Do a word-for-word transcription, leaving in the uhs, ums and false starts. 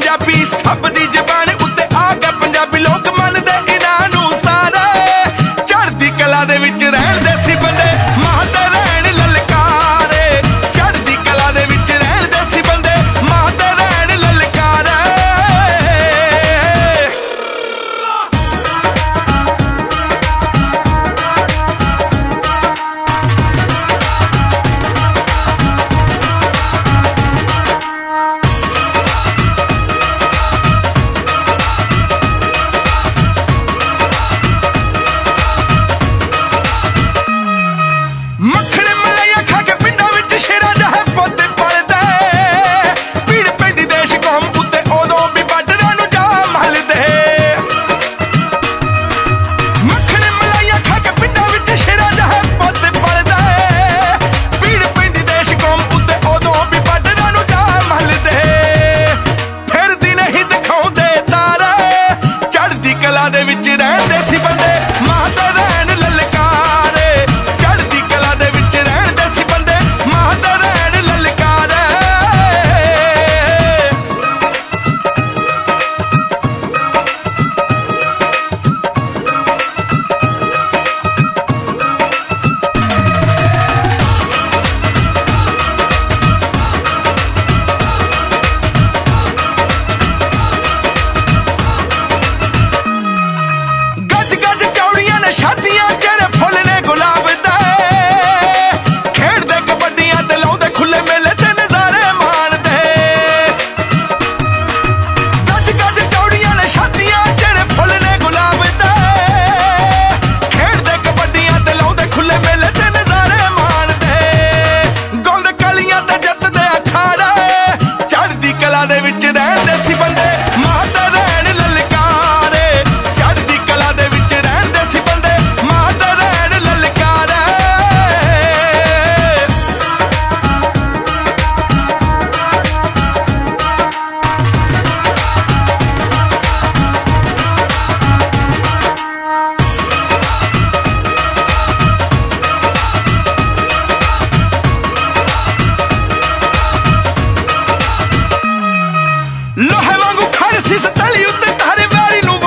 पंजाबी सब दी जबान उत्ते आ गए पंजाबी लोग मनदे इन्हां नूं सारे चढ़दी कला दे विच रहण दे सी बंदे माता रहण ललकारे चढ़दी कला दे विच रहण दे सी बंदे माता रहण ललकारे शादियां चेहरे फुल ने गुलाब दे खेड़दे कबड्डियां ते लाउंदे खुले मेले ते नजारे माणदे गज गज चौड़ियां ने शादियां चेहरे फुल ने गुलाब दे खेड़दे कबड्डियां ते लाउंदे खुले मेले ते नजारे माणदे गौंदे कलियां ते जितदे अखाड़े चढ़दी कला दे विच रहंदे सी बंदे माता रहण ललकारे चढ़दी कला दे विच रहंदे सी लोहे वांगू खड़ सी तली उत्ते तारे वारी नूं